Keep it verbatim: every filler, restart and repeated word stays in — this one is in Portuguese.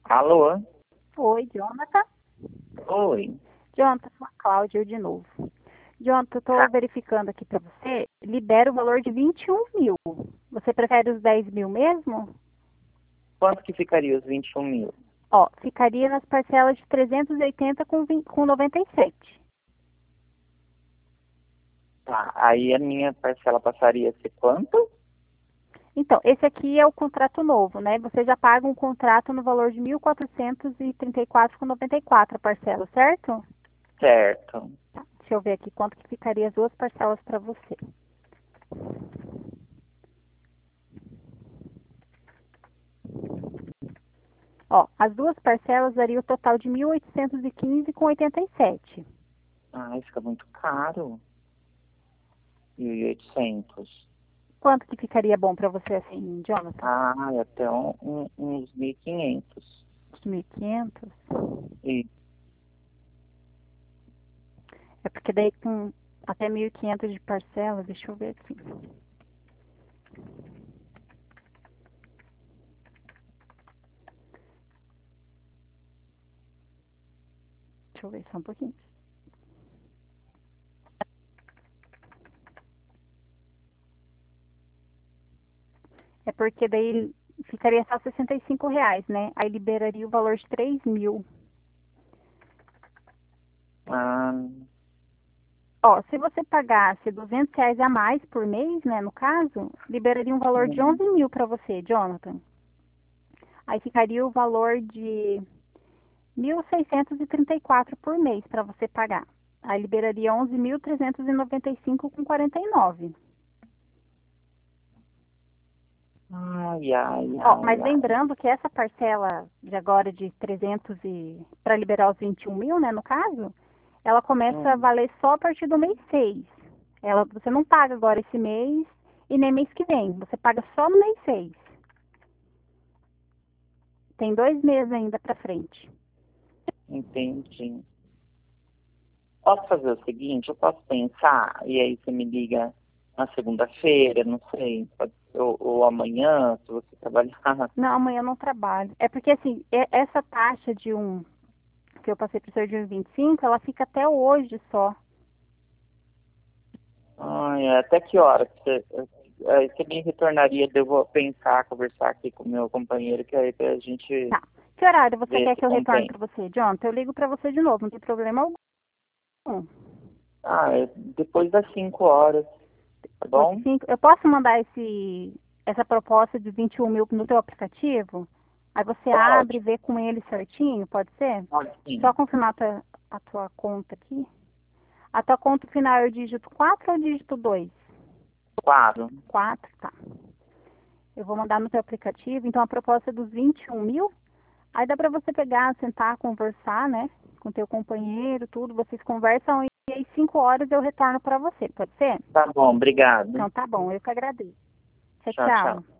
Alô? Oi, Jonathan. Oi. Jonathan, sou a Cláudia, eu de novo. Jonathan, eu Tá. estou verificando aqui para você. Libera o valor de vinte e um mil. Você prefere os dez mil mesmo? Quanto que ficaria os vinte e um mil? Ó, ficaria nas parcelas de trezentos e oitenta com, vinte com noventa e sete. Tá. Aí a minha parcela passaria a ser quanto? Então, esse aqui é o contrato novo, né? Você já paga um contrato no valor de mil quatrocentos e trinta e quatro com noventa e quatro a parcela, certo? Certo. Tá. Deixa eu ver aqui quanto que ficaria as duas parcelas para você. Ó, as duas parcelas daria o total de mil oitocentos e quinze com oitenta e sete. Ai, fica muito caro. mil e oitocentos. Quanto que ficaria bom para você assim, Jonathan? Ah, até um, um, uns mil e quinhentos. mil e quinhentos? E, É porque daí com até mil e quinhentos de parcela, deixa eu ver aqui. Deixa eu ver só um pouquinho. É porque daí ficaria só sessenta e cinco reais, né? Aí liberaria o valor de três mil. ah, Ó, se você pagasse duzentos reais a mais por mês, né, no caso, liberaria um valor de hum, onze mil para você, Jonathan. Aí ficaria o valor de mil seiscentos e trinta e quatro por mês para você pagar. Aí liberaria onze mil trezentos e noventa e cinco com quarenta e nove. ai, ai, Ó, ai, mas ai. lembrando que essa parcela de agora de trezentos e para liberar os vinte e um mil, né, no caso, ela começa a Hum, valer só a partir do mês seis. Ela, você não paga agora esse mês e nem mês que vem. Você paga só no mês seis. Tem dois meses ainda para frente. entendi. Posso fazer o seguinte? Eu posso pensar e aí você me liga na segunda-feira, não sei, pode ser, ou, ou amanhã, se você trabalhar. Não, amanhã eu não trabalho. É porque assim, e- essa taxa de um que eu passei para o senhor de um vinte e cinco, ela fica até hoje só. Ai, até que hora que você, aí você me retornaria, eu vou pensar, conversar aqui com o meu companheiro, que aí a gente Tá. Que horário você vê quer se que eu retorne convém. para você, John? Eu ligo para você de novo, não tem problema algum. Ah, é depois das cinco horas, tá Depois de bom? cinco, eu posso mandar esse, essa proposta de vinte e um mil no teu aplicativo? Aí você abre Pode, e vê com ele certinho, pode ser? pode Só sim. confirmar a tua, a tua conta aqui. A tua conta final é o dígito quatro ou o dígito dois? Claro. Quatro, tá. Eu vou mandar no teu aplicativo. Então, a proposta é dos vinte e um mil. Aí dá pra você pegar, sentar, conversar, né? Com teu companheiro, tudo. Vocês conversam e aí cinco horas eu retorno pra você. Pode ser? Tá bom, obrigado. Então, tá bom. Eu que agradeço. Tchau, Tchau, tchau. tchau.